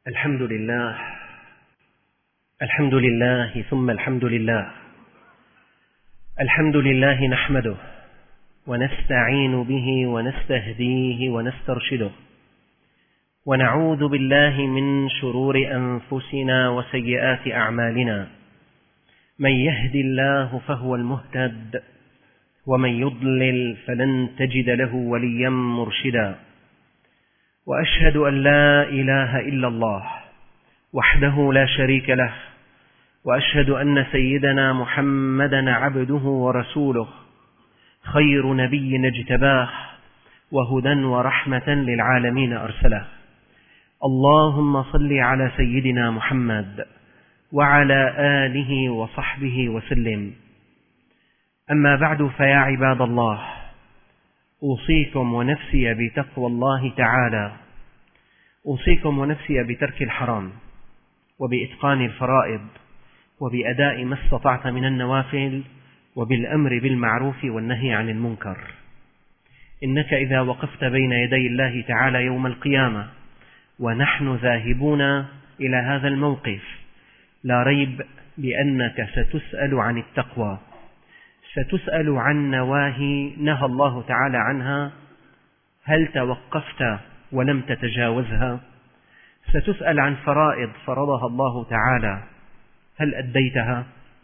الحمد لله الحمد لله ثم الحمد لله. الحمد لله نحمده ونستعين به ونستهديه ونسترشده، ونعوذ بالله من شرور أنفسنا وسيئات أعمالنا. من يهد الله فهو المهتد، ومن يضلل فلن تجد له وليا مرشدا. وأشهد أن لا إله إلا الله وحده لا شريك له، وأشهد أن سيدنا محمدا عبده ورسوله، خير نبي اجتباه، وهدى ورحمة للعالمين أرسله. اللهم صل على سيدنا محمد وعلى آله وصحبه وسلم. أما بعد، فيا عباد الله، أوصيكم ونفسي بتقوى الله تعالى. أوصيكم ونفسي بترك الحرام، وبإتقان الفرائض، وبأداء ما استطعت من النوافل، وبالأمر بالمعروف والنهي عن المنكر. إنك إذا وقفت بين يدي الله تعالى يوم القيامة ونحن ذاهبون إلى هذا الموقف، لا ريب بأنك ستسأل عن التقوى، ستسأل عن نواهي نهى الله تعالى عنها، هل توقفت ولم تتجاوزها؟ ستسأل عن فرائض فرضها الله تعالى، هل أديتها؟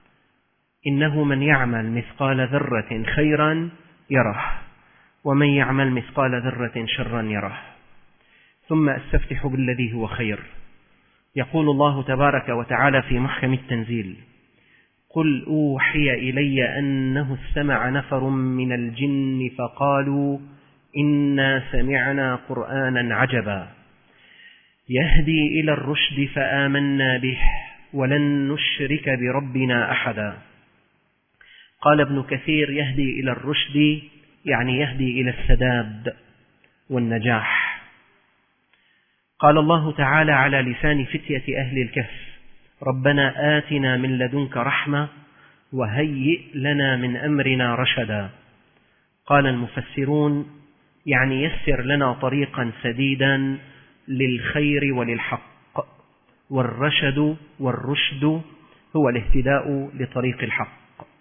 إنه من يعمل مثقال ذرة خيرا يره، ومن يعمل مثقال ذرة شرا يره. ثم أستفتح بالذي هو خير. يقول الله تبارك وتعالى في محكم التنزيل: قل أوحي إلي أنه استمع نفر من الجن فقالوا إنا سمعنا قرآنا عجبا يهدي إلى الرشد فآمنا به ولن نشرك بربنا أحدا. قال ابن كثير: يهدي إلى الرشد يعني يهدي إلى السداد والنجاح. قال الله تعالى على لسان فتية أهل الكهف: ربنا آتنا من لدنك رحمة وهيئ لنا من أمرنا رشدا. قال المفسرون: يعني يسر لنا طريقا سديدا للخير وللحق، والرشد هو الاهتداء لطريق الحق.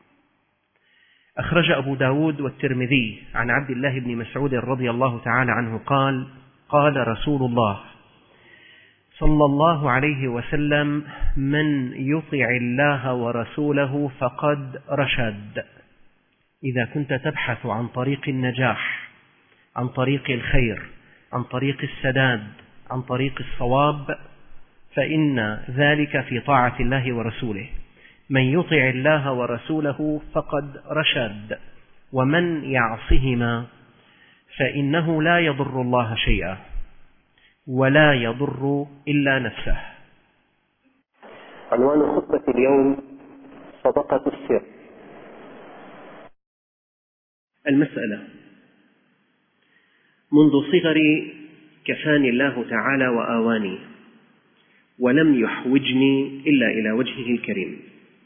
أخرج أبو داود والترمذي عن عبد الله بن مسعود رضي الله تعالى عنه قال: قال رسول الله صلى الله عليه وسلم: من يطع الله ورسوله فقد رشد. إذا كنت تبحث عن طريق النجاح، عن طريق الخير، عن طريق السداد، عن طريق الصواب، فإن ذلك في طاعة الله ورسوله. من يطع الله ورسوله فقد رشد، ومن يعصهما فإنه لا يضر الله شيئا ولا يضر إلا نفسه. عنوان خطبة اليوم: صدقة السر. المسألة: منذ صغري كفاني الله تعالى وآواني، ولم يحوجني إلا إلى وجهه الكريم.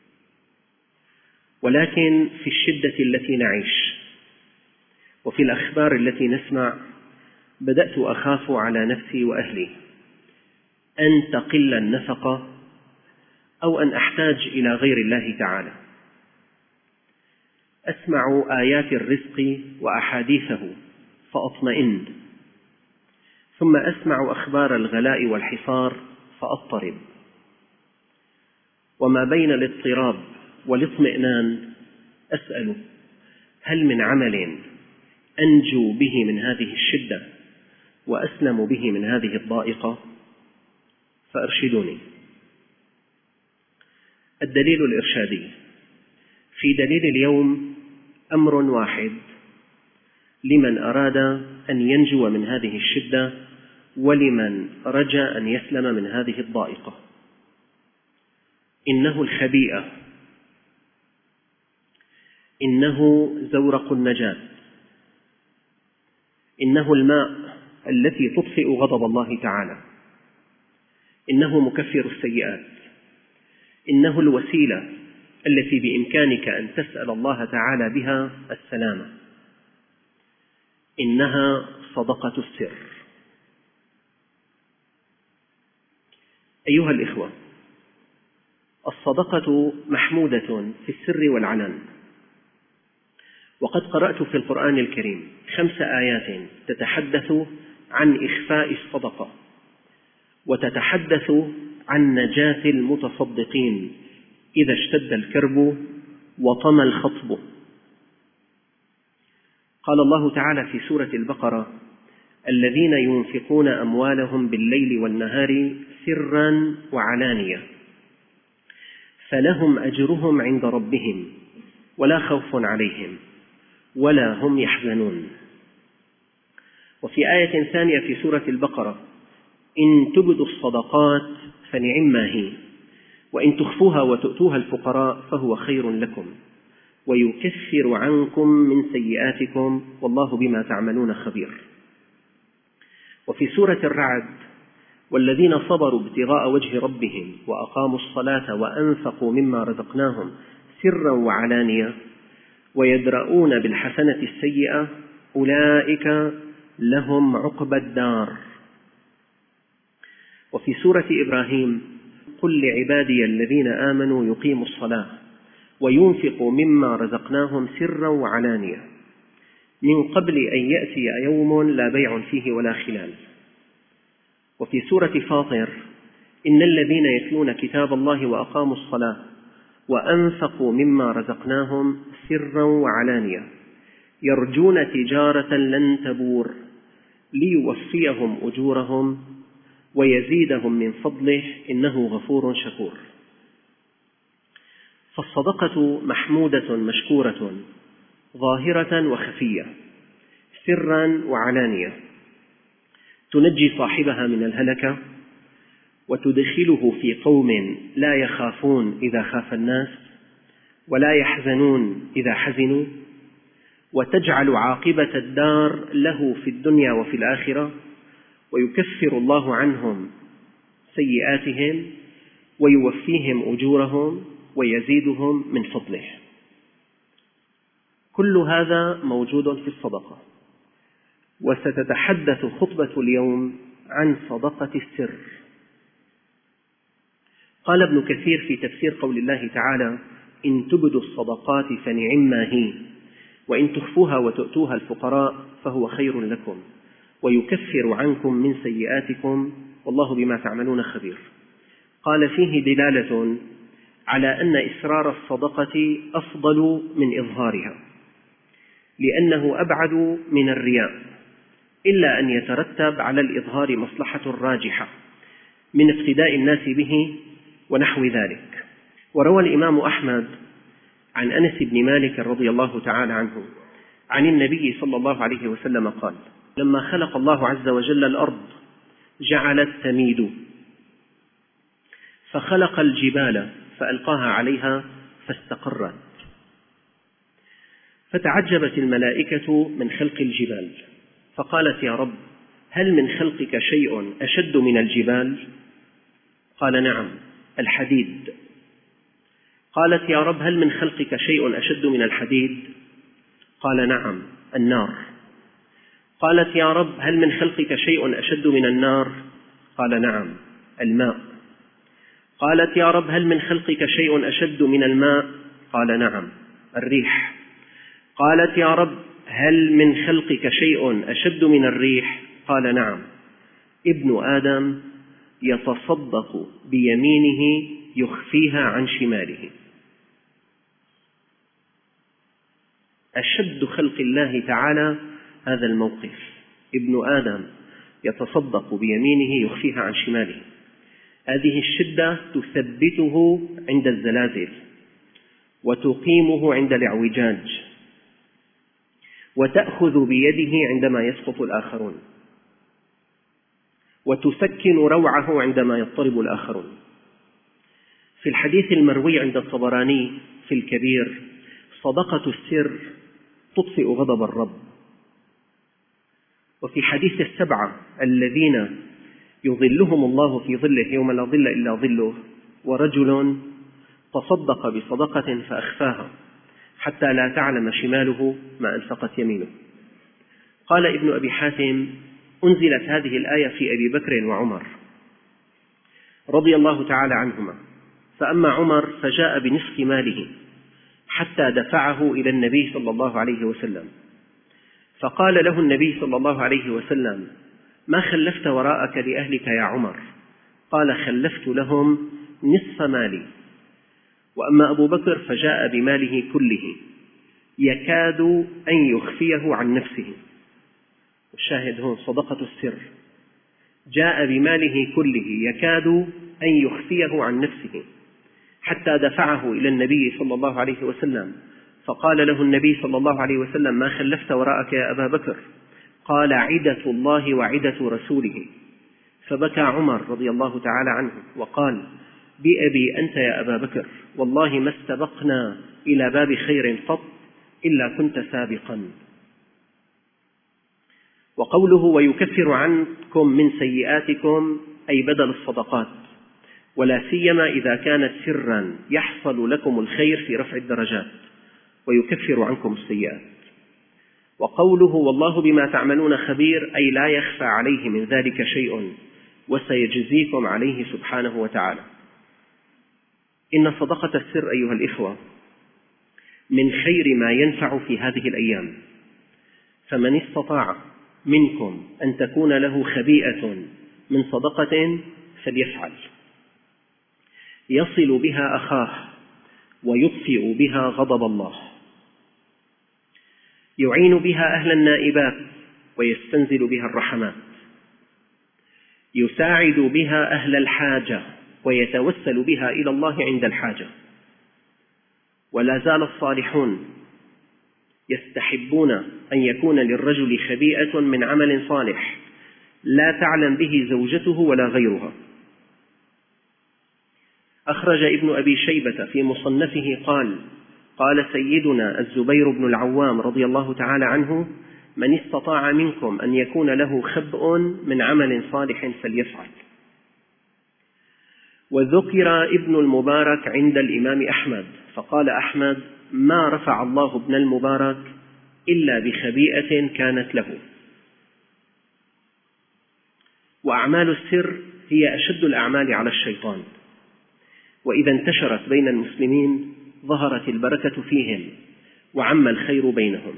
ولكن في الشدة التي نعيش وفي الأخبار التي نسمع، بدأت أخاف على نفسي وأهلي أن تقل النفقة أو أن أحتاج إلى غير الله تعالى. أسمع آيات الرزق وأحاديثه فأطمئن، ثم أسمع أخبار الغلاء والحصار فأضطرب. وما بين الاضطراب والاطمئنان أسأل: هل من عمل أنجو به من هذه الشدة وأسلم به من هذه الضائقة؟ فأرشدوني. الدليل الإرشادي: في دليل اليوم أمر واحد لمن أراد أن ينجو من هذه الشدة، ولمن رجى أن يسلم من هذه الضائقة. إنه الخبيئة، إنه زورق النجاة، إنه الماء التي تطفئ غضب الله تعالى، إنه مكفر السيئات، إنه الوسيلة التي بإمكانك أن تسأل الله تعالى بها السلامة. إنها صدقة السر. أيها الإخوة، الصدقة محمودة في السر والعلن، وقد قرأت في القرآن الكريم 5 آيات تتحدث عن إخفاء الصدقة، وتتحدث عن نجاة المتصدقين إذا اشتد الكرب وطمى الخطب. قال الله تعالى في سورة البقرة: الذين ينفقون أموالهم بالليل والنهار سرا وعلانية فلهم أجرهم عند ربهم ولا خوف عليهم ولا هم يحزنون. وفي آية ثانية في سورة البقرة: إن تبدوا الصدقات فنعما هي وإن تخفوها وتؤتوها الفقراء فهو خير لكم ويكفر عنكم من سيئاتكم والله بما تعملون خبير. وفي سورة الرعد: والذين صبروا ابتغاء وجه ربهم وأقاموا الصلاة وأنفقوا مما رزقناهم سرا وعلانية ويدرؤون بالحسنة السيئة أولئك لهم عقبى الدار. وفي سورة إبراهيم: قل لعبادي الذين آمنوا يقيموا الصلاة وينفقوا مما رزقناهم سرا وعلانية من قبل أن يأتي يوم لا بيع فيه ولا خلال. وفي سورة فاطر: إن الذين يتلون كتاب الله وأقاموا الصلاة وأنفقوا مما رزقناهم سرا وعلانية يرجون تجارة لن تبور ليوفيهم أجورهم ويزيدهم من فضله إنه غفور شكور. فالصدقة محمودة مشكورة ظاهرة وخفية سرا وعلانية، تنجي صاحبها من الهلكة وتدخله في قوم لا يخافون إذا خاف الناس ولا يحزنون إذا حزنوا، وتجعل عاقبة الدار له في الدنيا وفي الآخرة، ويكفر الله عنهم سيئاتهم ويوفيهم أجورهم ويزيدهم من فضله. كل هذا موجود في الصدقة، وستتحدث خطبة اليوم عن صدقة السر. قال ابن كثير في تفسير قول الله تعالى: إن تبدوا الصدقات فنعما هي وإن تخفوها وتؤتوها الفقراء فهو خير لكم ويكفر عنكم من سيئاتكم والله بما تعملون خبير. قال: فيه دلالة على أن إسرار الصدقة أفضل من إظهارها، لأنه أبعد من الرياء، إلا أن يترتب على الإظهار مصلحة راجحة من اقتداء الناس به ونحو ذلك. وروى الإمام أحمد عن أنس بن مالك رضي الله تعالى عنه عن النبي صلى الله عليه وسلم قال: لما خلق الله عز وجل الأرض جعلت تميد، فخلق الجبال فألقاها عليها فاستقرت، فتعجبت الملائكة من خلق الجبال فقالت: يا رب، هل من خلقك شيء أشد من الجبال؟ قال: نعم، الحديد. قالت: يا رب، هل من خلقك شيء أشد من الحديد؟ قال: نعم، النار. قالت: يا رب، هل من خلقك شيء أشد من النار؟ قال: نعم، الماء. قالت: يا رب، هل من خلقك شيء أشد من الماء؟ قال: نعم، الريح. قالت: يا رب، هل من خلقك شيء أشد من الريح؟ قال: نعم، ابن آدم يتصدق بيمينه يخفيها عن شماله. أشد خلق الله تعالى هذا الموقف، ابن آدم يتصدق بيمينه يخفيها عن شماله. هذه الشدة تثبته عند الزلازل وتقيمه عند الاعوجاج، وتأخذ بيده عندما يسقط الآخرون، وتسكن روعه عندما يضطرب الآخرون. في الحديث المروي عند الطبراني في الكبير: صدقة السر تطفئ غضب الرب. وفي حديث 7 الذين يظلهم الله في ظله يوم لا ظل إلا ظله: ورجل تصدق بصدقة فأخفاها حتى لا تعلم شماله ما أنفقت يمينه. قال ابن أبي حاتم: أنزلت هذه الآية في أبي بكر وعمر، رضي الله تعالى عنهما. فأما عمر فجاء بنصف ماله حتى دفعه إلى النبي صلى الله عليه وسلم، فقال له النبي صلى الله عليه وسلم: ما خلفت وراءك لأهلك يا عمر؟ قال: خلفت لهم نصف مالي. وأما أبو بكر فجاء بماله كله يكاد أن يخفيه عن نفسه. الشاهد هون صدقة السر، جاء بماله كله يكاد أن يخفيه عن نفسه حتى دفعه إلى النبي صلى الله عليه وسلم، فقال له النبي صلى الله عليه وسلم: ما خلفت وراءك يا أبا بكر؟ قال: عدة الله وعدة رسوله. فبكى عمر رضي الله تعالى عنه وقال: بأبي أنت يا أبا بكر، والله ما استبقنا إلى باب خير قط إلا كنت سابقا. وقوله: ويكفر عنكم من سيئاتكم، أي بدل الصدقات، ولا سيما إذا كانت سرا يحصل لكم الخير في رفع الدرجات، ويكفر عنكم السيئات. وقوله: والله بما تعملون خبير، أي لا يخفى عليه من ذلك شيء وسيجزيكم عليه سبحانه وتعالى. إن صدقة السر أيها الإخوة من خير ما ينفع في هذه الأيام، فمن استطاع منكم أن تكون له خبيئة من صدقة فليفعل، يصل بها أخاه ويطفئ بها غضب الله، يعين بها أهل النائبات ويستنزل بها الرحمات، يساعد بها أهل الحاجة ويتوسل بها إلى الله عند الحاجة. ولا زال الصالحون يستحبون أن يكون للرجل خبيئة من عمل صالح لا تعلم به زوجته ولا غيرها. أخرج ابن أبي شيبة في مصنفه قال سيدنا الزبير بن العوام رضي الله تعالى عنه: من استطاع منكم أن يكون له خبء من عمل صالح فليفعل. وذكر ابن المبارك عند الإمام أحمد، فقال أحمد: ما رفع الله ابن المبارك إلا بخبيئة كانت له. وأعمال السر هي أشد الأعمال على الشيطان، وإذا انتشرت بين المسلمين ظهرت البركة فيهم وعم الخير بينهم.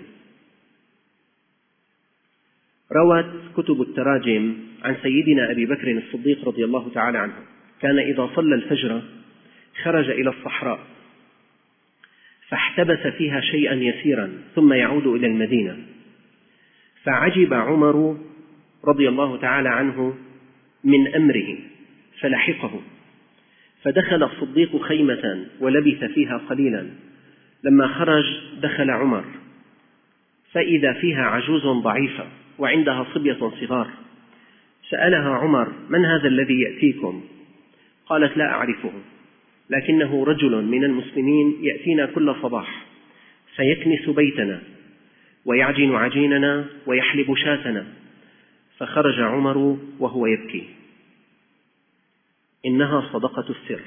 روت كتب التراجم عن سيدنا أبي بكر الصديق رضي الله تعالى عنه كان إذا صلى الفجر خرج إلى الصحراء فاحتبس فيها شيئا يسيرا ثم يعود إلى المدينة، فعجب عمر رضي الله تعالى عنه من أمره فلحقه، فدخل الصديق خيمة ولبث فيها قليلا. لما خرج دخل عمر فإذا فيها عجوز ضعيفة وعندها صبية صغار، سألها عمر: من هذا الذي يأتيكم؟ قالت: لا أعرفه، لكنه رجل من المسلمين يأتينا كل صباح فيكنس بيتنا ويعجن عجيننا ويحلب شاتنا. فخرج عمر وهو يبكي. إنها صدقة السر.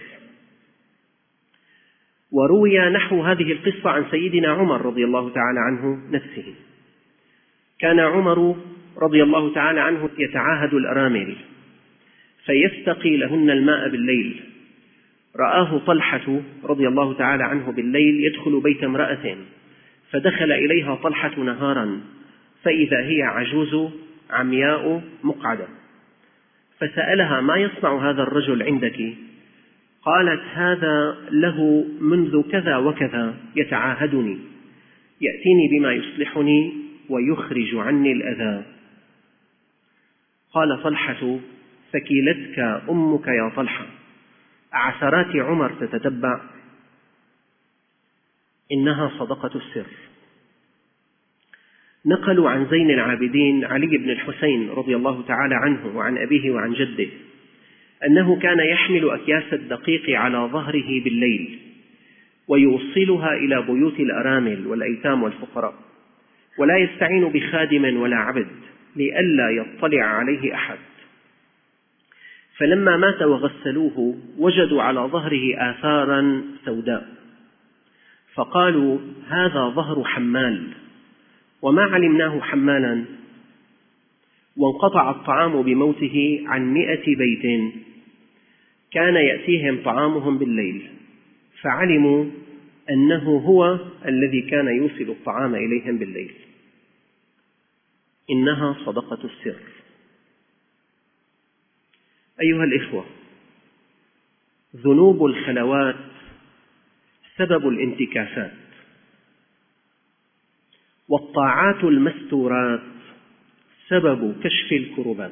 وروي نحو هذه القصة عن سيدنا عمر رضي الله تعالى عنه نفسه. كان عمر رضي الله تعالى عنه يتعاهد الأرامل فيستقي لهن الماء بالليل. رآه طلحة رضي الله تعالى عنه بالليل يدخل بيت امرأة، فدخل إليها طلحة نهارا فإذا هي عجوز عمياء مقعدة، فسألها: ما يصنع هذا الرجل عندك؟ قالت: هذا له منذ كذا وكذا يتعاهدني، يأتيني بما يصلحني ويخرج عني الأذى. قال طلحة: ثكلتك أمك يا طلحة، أعثرات عمر تتتبع؟ إنها صدقة السر. نقلوا عن زين العابدين علي بن الحسين رضي الله تعالى عنه وعن أبيه وعن جده أنه كان يحمل أكياس الدقيق على ظهره بالليل ويوصلها إلى بيوت الأرامل والأيتام والفقراء، ولا يستعين بخادم ولا عبد لئلا يطلع عليه أحد. فلما مات وغسلوه وجدوا على ظهره آثارا سوداء، فقالوا: هذا ظهر حمال، وما علمناه حمالا. وانقطع الطعام بموته عن 100 بيت، كان يأتيهم طعامهم بالليل فعلموا أنه هو الذي كان يوصل الطعام إليهم بالليل. إنها صدقة السر. أيها الإخوة، ذنوب الخلوات سبب الانتكاسات، والطاعات المستورات سبب كشف الكربات.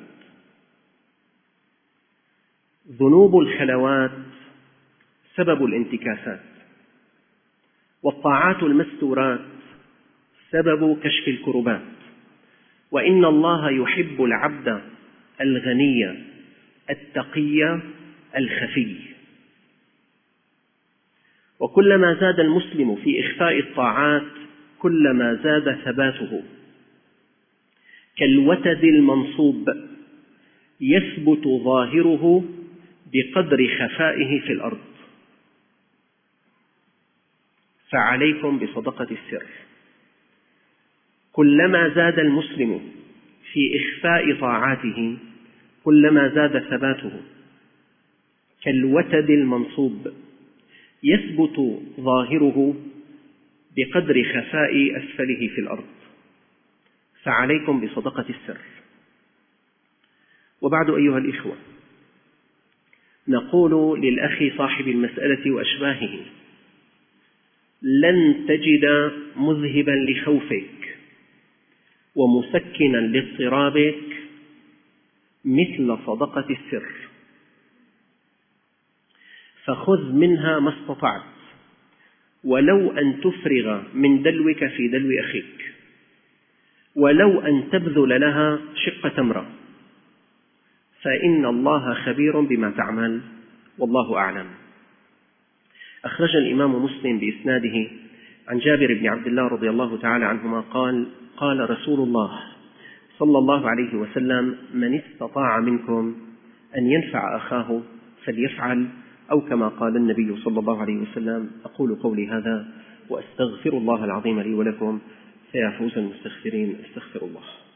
ذنوب الخلوات سبب الانتكاسات، والطاعات المستورات سبب كشف الكربات. وإن الله يحب العبد الغني التقي الخفي. وكلما زاد المسلم في إخفاء الطاعات كلما زاد ثباته، كالوتد المنصوب يثبت ظاهره بقدر خفائه في الأرض. فعليكم بصدقة السر. كلما زاد المسلم في إخفاء طاعاته كلما زاد ثباته، كالوتد المنصوب يثبت ظاهره بقدر خفاء أسفله في الأرض. فعليكم بصدقة السر. وبعد أيها الإخوة، نقول للأخ صاحب المسألة وأشباهه: لن تجد مذهبا لخوفك ومسكنا لاضطرابك مثل صدقة السر، فخذ منها ما استطعت، ولو أن تفرغ من دلوك في دلو أخيك، ولو أن تبذل لها شق تمرة، فإن الله خبير بما تعمل، والله أعلم. أخرج الإمام مسلم بإسناده عن جابر بن عبد الله رضي الله تعالى عنهما قال: قال رسول الله صلى الله عليه وسلم: من استطاع منكم أن ينفع أخاه فليفعل، أو كما قال النبي صلى الله عليه وسلم. أقول قولي هذا وأستغفر الله العظيم لي ولكم، فيا فوز المستغفرين، استغفر الله.